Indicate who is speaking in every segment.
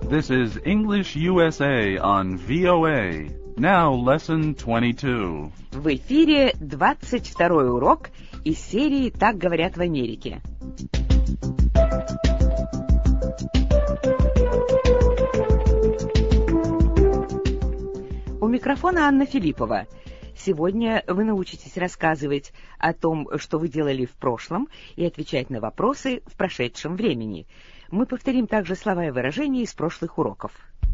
Speaker 1: This is English USA on VOA. Now lesson 22.
Speaker 2: В эфире 22-й урок из серии «Так говорят в Америке». У микрофона Анна Филиппова. Сегодня вы научитесь рассказывать о том, что вы делали в прошлом, и отвечать на вопросы в прошедшем времени. Мы повторим также слова и выражения из прошлых уроков.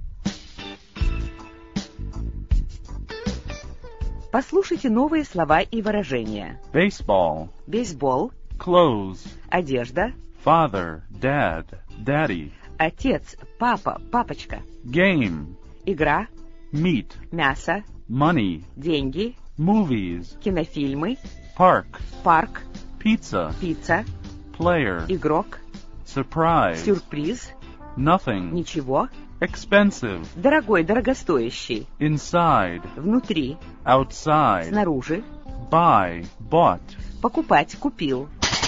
Speaker 2: Послушайте новые слова и выражения.
Speaker 1: Baseball.
Speaker 2: Бейсбол.
Speaker 1: Clothes.
Speaker 2: Одежда.
Speaker 1: Father. Dad. Daddy.
Speaker 2: Отец. Папа. Папочка.
Speaker 1: Game.
Speaker 2: Игра.
Speaker 1: Meat.
Speaker 2: Мясо.
Speaker 1: Money.
Speaker 2: Деньги.
Speaker 1: Movies.
Speaker 2: Кинофильмы.
Speaker 1: Park.
Speaker 2: Парк.
Speaker 1: Pizza.
Speaker 2: Пицца.
Speaker 1: Player.
Speaker 2: Игрок.
Speaker 1: Surprise.
Speaker 2: Сюрприз.
Speaker 1: Nothing.
Speaker 2: Ничего.
Speaker 1: Expensive.
Speaker 2: Дорогой, дорогостоящий.
Speaker 1: Inside.
Speaker 2: Внутри.
Speaker 1: Outside.
Speaker 2: Снаружи.
Speaker 1: Buy. Bought.
Speaker 2: Покупать. Купил.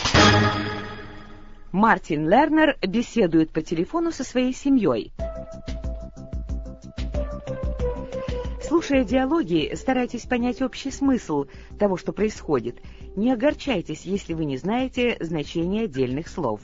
Speaker 2: Мартин Лернер беседует по телефону со своей семьей. Слушая диалоги, старайтесь понять общий смысл того, что происходит. Не огорчайтесь, если вы не знаете значения отдельных слов.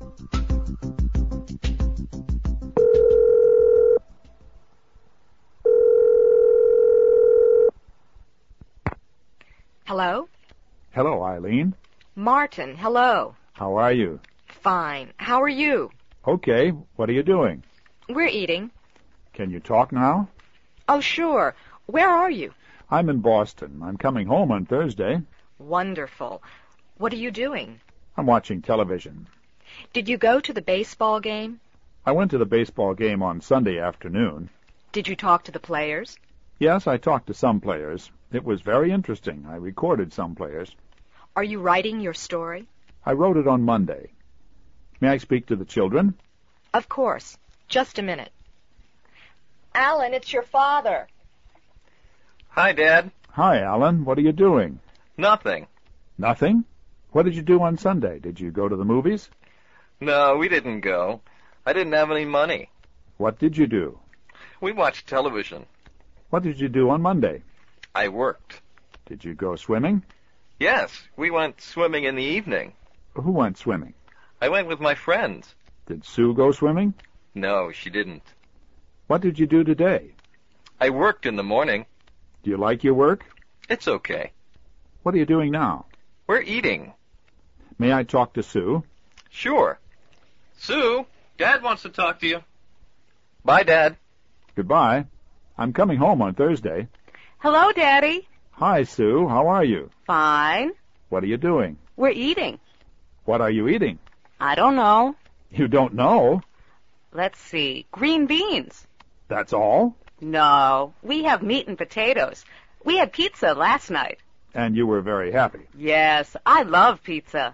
Speaker 3: Hello?
Speaker 4: Hello, Eileen.
Speaker 3: Martin, hello.
Speaker 4: How are you?
Speaker 3: Fine. How are you?
Speaker 4: Okay, what are you doing?
Speaker 3: We're eating.
Speaker 4: Can you talk now?
Speaker 3: Oh, sure. Where are you?
Speaker 4: I'm in Boston. I'm coming home on Thursday.
Speaker 3: Wonderful. What are you doing?
Speaker 4: I'm watching television.
Speaker 3: Did you go to the baseball game?
Speaker 4: I went to the baseball game on Sunday afternoon.
Speaker 3: Did you talk to the players?
Speaker 4: Yes, I talked to some players. It was very interesting. I recorded some players.
Speaker 3: Are you writing your story?
Speaker 4: I wrote it on Monday. May I speak to the children?
Speaker 3: Of course. Just a minute. Alan, it's your father.
Speaker 5: Hi, Dad.
Speaker 4: Hi, Alan. What are you doing?
Speaker 5: Nothing.
Speaker 4: Nothing? What did you do on Sunday? Did you go to the movies?
Speaker 5: No, we didn't go. I didn't have any money.
Speaker 4: What did you do?
Speaker 5: We watched television.
Speaker 4: What did you do on Monday?
Speaker 5: I worked.
Speaker 4: Did you go swimming?
Speaker 5: Yes, we went swimming in the evening.
Speaker 4: Who went swimming?
Speaker 5: I went with my friends.
Speaker 4: Did Sue go swimming?
Speaker 5: No, she didn't.
Speaker 4: What did you do today?
Speaker 5: I worked in the morning.
Speaker 4: Do you like your work?
Speaker 5: It's okay.
Speaker 4: What are you doing now?
Speaker 5: We're eating.
Speaker 4: May I talk to Sue?
Speaker 5: Sure. Sue, Dad wants to talk to you. Bye, Dad.
Speaker 4: Goodbye. I'm coming home on Thursday.
Speaker 2: Hello, Daddy.
Speaker 4: Hi, Sue. How are you?
Speaker 2: Fine.
Speaker 4: What are you doing?
Speaker 2: We're eating.
Speaker 4: What are you eating?
Speaker 2: I don't know.
Speaker 4: You don't know?
Speaker 2: Let's see. Green beans.
Speaker 4: That's all?
Speaker 2: No, we have meat and potatoes. We had pizza last night.
Speaker 4: And you were very happy.
Speaker 2: Yes, I love pizza.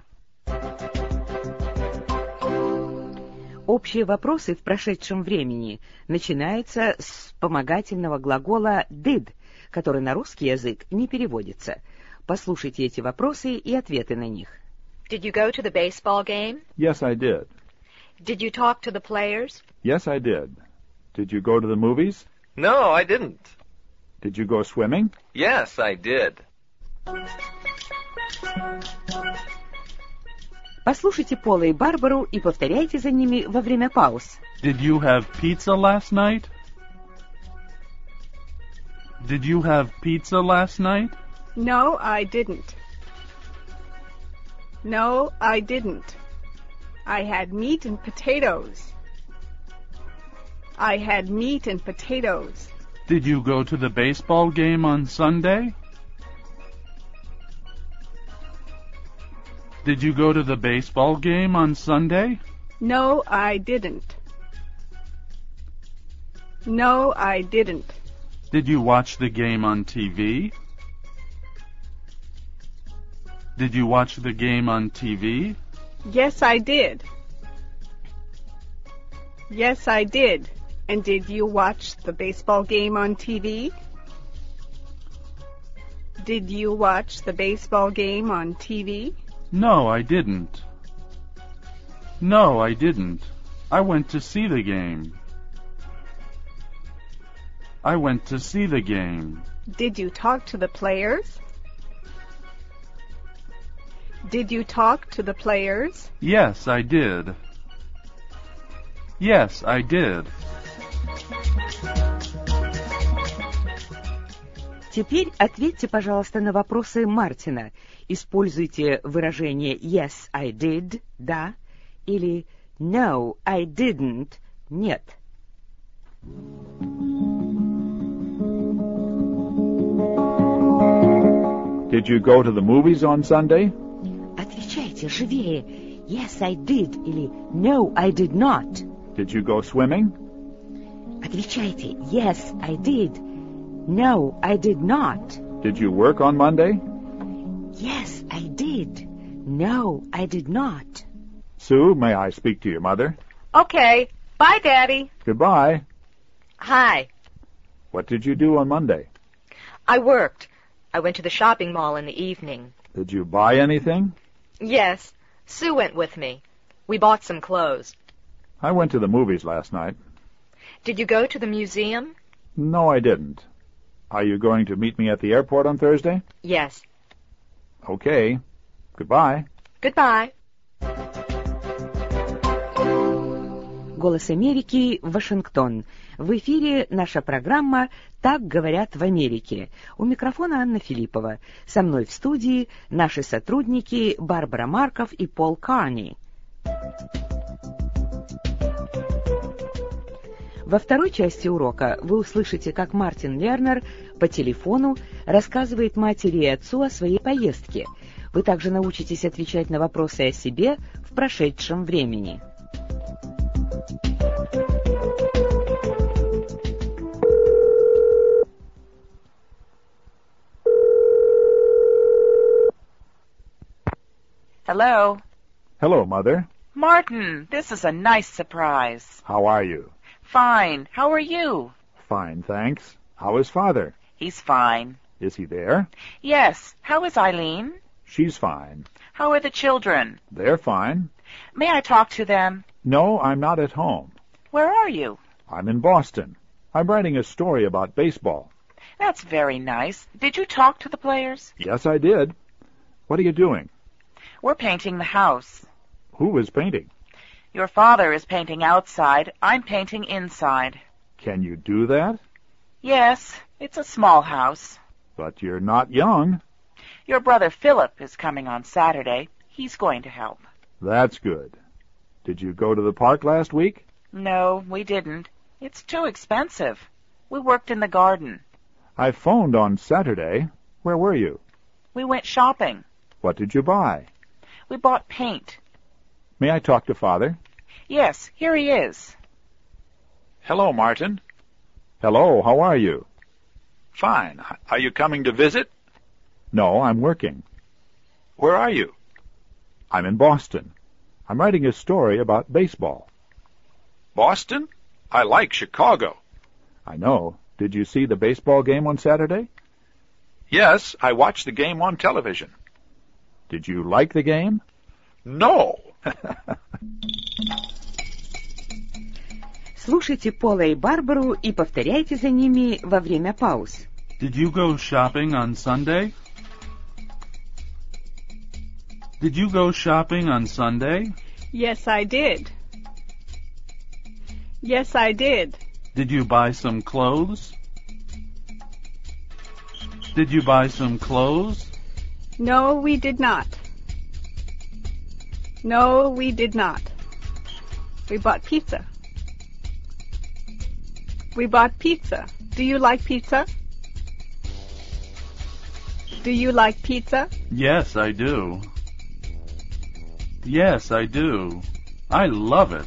Speaker 2: Общие вопросы в прошедшем времени начинаются с вспомогательного глагола did, который на русский язык не переводится. Послушайте эти вопросы и ответы на них.
Speaker 3: Did you go to the baseball game?
Speaker 4: Yes, I did.
Speaker 3: Did you talk to the players?
Speaker 4: Yes, I did. Did you go to the movies?
Speaker 5: No, I didn't.
Speaker 4: Did you go swimming?
Speaker 5: Yes, I did.
Speaker 2: Послушайте Пола и Барбару и повторяйте за ними во время пауз.
Speaker 1: Did you have pizza last night? Did you have pizza last night?
Speaker 6: No, I didn't. No, I didn't. I had meat and potatoes. I had meat and potatoes.
Speaker 1: Did you go to the baseball game on Sunday? Did you go to the baseball game on Sunday?
Speaker 6: No, I didn't. No, I didn't.
Speaker 1: Did you watch the game on TV? Did you watch the game on TV?
Speaker 6: Yes, I did. Yes, I did. And did you watch the baseball game on TV? Did you watch the baseball game on TV?
Speaker 1: No, I didn't. No, I didn't. I went to see the game. I went to see the game.
Speaker 6: Did you talk to the players? Did you talk to the players?
Speaker 1: Yes, I did. Yes, I did.
Speaker 2: Теперь ответьте, пожалуйста, на вопросы Мартина. Используйте выражение «Yes, I did» — «да» или «No, I didn't» — «нет».
Speaker 4: Did you go to the movies on Sunday?
Speaker 2: Отвечайте живее. «Yes, I did» или «No, I did not».
Speaker 4: Did you go swimming?
Speaker 2: Отвечайте «Yes, I did». No, I did not.
Speaker 4: Did you work on Monday?
Speaker 2: Yes, I did. No, I did not.
Speaker 4: Sue, may I speak to your mother?
Speaker 3: Okay. Bye, Daddy.
Speaker 4: Goodbye.
Speaker 3: Hi.
Speaker 4: What did you do on Monday?
Speaker 3: I worked. I went to the shopping mall in the evening.
Speaker 4: Did you buy anything?
Speaker 3: Yes. Sue went with me. We bought some clothes.
Speaker 4: I went to the movies last night.
Speaker 3: Did you go to the museum?
Speaker 4: No, I didn't. Are you going to meet me at the airport on Thursday?
Speaker 3: Yes.
Speaker 4: Okay. Goodbye.
Speaker 3: Goodbye.
Speaker 2: Голос Америки, Вашингтон. В эфире наша программа «Так говорят в Америке». У микрофона Анна Филиппова. Со мной в студии наши сотрудники Барбара Марков и Пол Карни. Во второй части урока вы услышите, как Мартин Лернер по телефону рассказывает матери и отцу о своей поездке. Вы также научитесь отвечать на вопросы о себе в прошедшем времени.
Speaker 7: Hello.
Speaker 4: Hello, Mother.
Speaker 7: Martin, this is a nice surprise.
Speaker 4: How are you?
Speaker 7: Fine. How are you?
Speaker 4: Fine, thanks. How is Father?
Speaker 7: He's fine.
Speaker 4: Is he there?
Speaker 7: Yes. How is Eileen?
Speaker 4: She's fine.
Speaker 7: How are the children?
Speaker 4: They're fine.
Speaker 7: May I talk to them?
Speaker 4: No, I'm not at home.
Speaker 7: Where are you?
Speaker 4: I'm in Boston. I'm writing a story about baseball.
Speaker 7: That's very nice. Did you talk to the players?
Speaker 4: Yes, I did. What are you doing?
Speaker 7: We're painting the house.
Speaker 4: Who is painting?
Speaker 7: Your father is painting outside. I'm painting inside.
Speaker 4: Can you do that?
Speaker 7: Yes, it's a small house.
Speaker 4: But you're not young.
Speaker 7: Your brother Philip is coming on Saturday. He's going to help.
Speaker 4: That's good. Did you go to the park last week?
Speaker 7: No, we didn't. It's too expensive. We worked in the garden.
Speaker 4: I phoned on Saturday. Where were you?
Speaker 7: We went shopping.
Speaker 4: What did you buy?
Speaker 7: We bought paint.
Speaker 4: May I talk to Father?
Speaker 7: Yes, here he is.
Speaker 8: Hello, Martin.
Speaker 4: Hello, how are you?
Speaker 8: Fine. Are you coming to visit?
Speaker 4: No, I'm working.
Speaker 8: Where are you?
Speaker 4: I'm in Boston. I'm writing a story about baseball.
Speaker 8: Boston? I like Chicago.
Speaker 4: I know. Did you see the baseball game on Saturday?
Speaker 8: Yes, I watched the game on television.
Speaker 4: Did you like the game?
Speaker 8: No.
Speaker 2: Слушайте Пола и Барбару и повторяйте за ними во время пауз.
Speaker 1: Did you go shopping on Sunday? Did you go shopping on Sunday?
Speaker 6: Yes, I did. Yes, I did.
Speaker 1: Did you buy some clothes? Did you buy some clothes?
Speaker 6: No, we did not. No, we did not. We bought pizza. We bought pizza. Do you like pizza? Do you like pizza?
Speaker 1: Yes, I do. Yes, I do. I love it.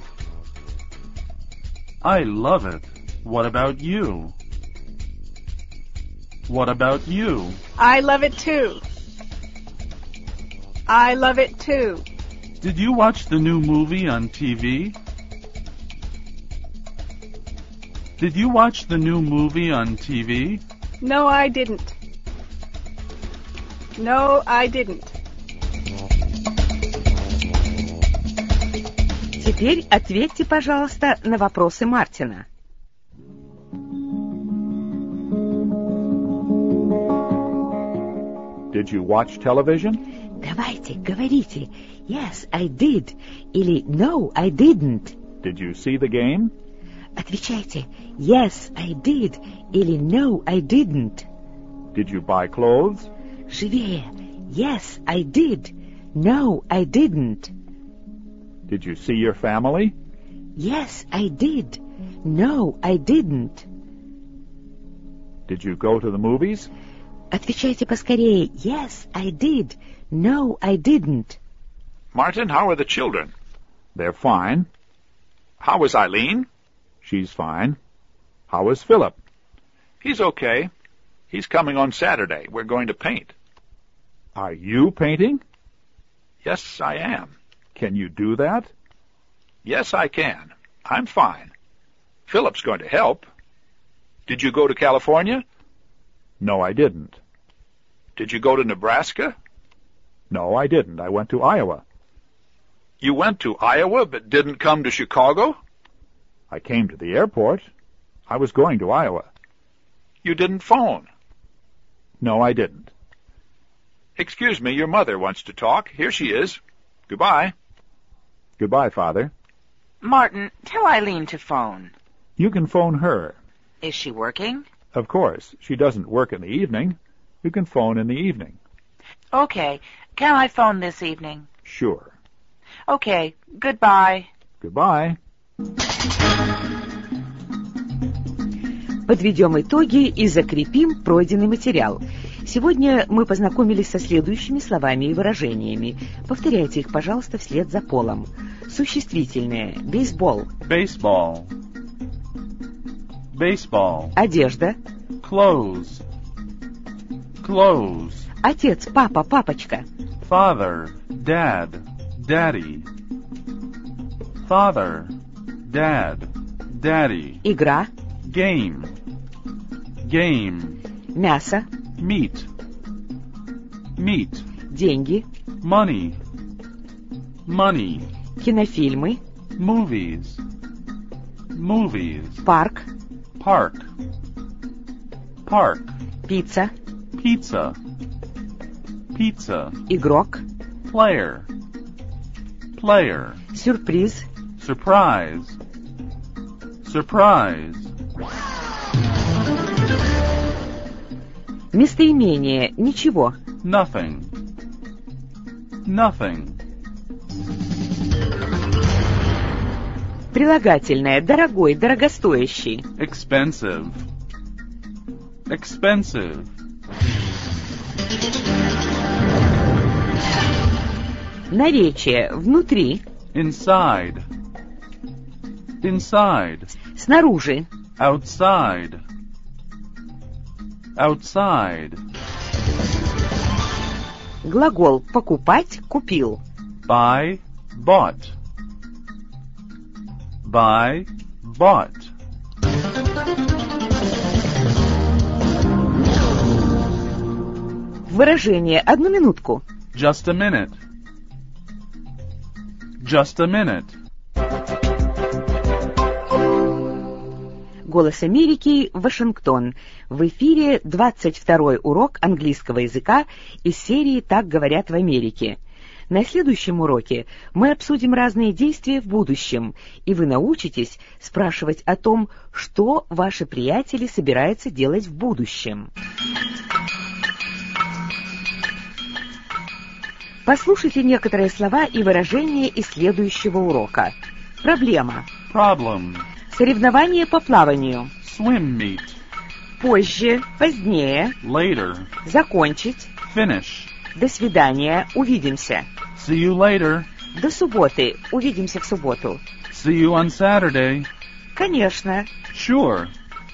Speaker 1: I love it. What about you? What about you?
Speaker 6: I love it too. I love it too.
Speaker 1: Did you watch the new movie on TV? Did you watch the new movie on TV?
Speaker 6: No, I didn't. No, I didn't.
Speaker 2: Теперь ответьте, пожалуйста, на вопросы Мартина.
Speaker 4: Did you watch television?
Speaker 2: Давайте, говорите «Yes, I did» или «No, I didn't».
Speaker 4: Did you see the game?
Speaker 2: Отвечайте «Yes, I did» или «No, I didn't».
Speaker 4: Did you buy clothes?
Speaker 2: Живее «Yes, I did», «No, I didn't».
Speaker 4: Did you see your family?
Speaker 2: Yes, I did, «No, I didn't».
Speaker 4: Did you go to the movies?
Speaker 2: Отвечайте поскорее «Yes, I did», «No, I didn't».
Speaker 8: Martin, how are the children?
Speaker 4: They're fine.
Speaker 8: How is Eileen?
Speaker 4: She's fine. How is Philip?
Speaker 8: He's okay. He's coming on Saturday. We're going to paint.
Speaker 4: Are you painting?
Speaker 8: Yes, I am.
Speaker 4: Can you do that?
Speaker 8: Yes, I can. I'm fine. Philip's going to help. Did you go to California?
Speaker 4: No, I didn't.
Speaker 8: Did you go to Nebraska?
Speaker 4: No, I didn't. I went to Iowa.
Speaker 8: You went to Iowa but didn't come to Chicago?
Speaker 4: I came to the airport. I was going to Iowa.
Speaker 8: You didn't phone.
Speaker 4: No, I didn't.
Speaker 8: Excuse me, your mother wants to talk. Here she is. Goodbye.
Speaker 4: Goodbye, Father.
Speaker 7: Martin, tell Eileen to phone.
Speaker 4: You can phone her.
Speaker 7: Is she working?
Speaker 4: Of course. She doesn't work in the evening. You can phone in the evening.
Speaker 7: Okay. Can I phone this evening?
Speaker 4: Sure.
Speaker 7: Okay. Goodbye.
Speaker 4: Goodbye.
Speaker 2: Подведем итоги и закрепим пройденный материал. Сегодня мы познакомились со следующими словами и выражениями. Повторяйте их, пожалуйста, вслед за Полом. Существительные. Бейсбол.
Speaker 1: Baseball. Baseball.
Speaker 2: Одежда.
Speaker 1: Clothes. Clothes.
Speaker 2: Отец, папа, папочка.
Speaker 1: Father. Dad. Daddy. Father. Dad. Daddy.
Speaker 2: Игра.
Speaker 1: Game. Game.
Speaker 2: Мясо.
Speaker 1: Meat. Meat.
Speaker 2: Деньги.
Speaker 1: Money. Money.
Speaker 2: Кинофильмы.
Speaker 1: Movies. Movies.
Speaker 2: Парк.
Speaker 1: Park. Park.
Speaker 2: Пицца.
Speaker 1: Pizza. Pizza.
Speaker 2: Игрок.
Speaker 1: Player. Player.
Speaker 2: Сюрприз.
Speaker 1: Surprise. Surprise.
Speaker 2: Местоимение. Ничего.
Speaker 1: Nothing. Nothing.
Speaker 2: Прилагательное. Дорогой, дорогостоящий.
Speaker 1: Expensive. Expensive.
Speaker 2: Наречие. Внутри.
Speaker 1: Inside. Inside.
Speaker 2: Снаружи.
Speaker 1: Outside. Outside.
Speaker 2: Глагол покупать, купил.
Speaker 1: Buy, bought. Buy, bought.
Speaker 2: Выражение. Одну минутку.
Speaker 1: Just a minute. Just a minute.
Speaker 2: Голос Америки, Вашингтон. В эфире 22-й урок английского языка из серии «Так говорят в Америке». На следующем уроке мы обсудим разные действия в будущем, и вы научитесь спрашивать о том, что ваши приятели собираются делать в будущем. Послушайте некоторые слова и выражения из следующего урока. Проблема.
Speaker 1: Problem.
Speaker 2: Соревнование по плаванию.
Speaker 1: Swim meet.
Speaker 2: Позже, позднее.
Speaker 1: Later.
Speaker 2: Закончить.
Speaker 1: Finish.
Speaker 2: До свидания. Увидимся.
Speaker 1: See you later.
Speaker 2: До субботы. Увидимся в субботу.
Speaker 1: See you on Saturday.
Speaker 2: Конечно.
Speaker 1: Sure.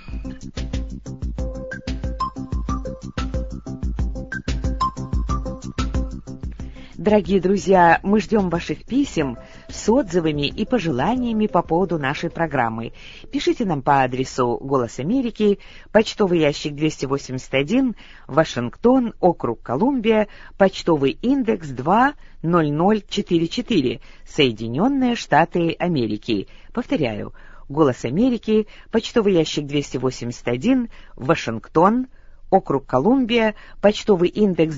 Speaker 2: Дорогие друзья, мы ждем ваших писем с отзывами и пожеланиями по поводу нашей программы. Пишите нам по адресу «Голос Америки», почтовый ящик 281, Вашингтон, округ Колумбия, почтовый индекс 20044, Соединенные Штаты Америки. Повторяю, «Голос Америки», почтовый ящик 281, Вашингтон, округ Колумбия, почтовый индекс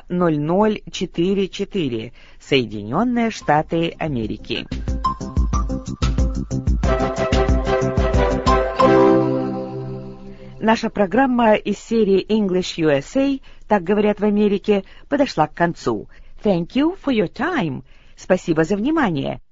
Speaker 2: 20044, Соединенные Штаты Америки. Наша программа из серии English USA, так говорят в Америке, подошла к концу. Thank you for your time. Спасибо за внимание.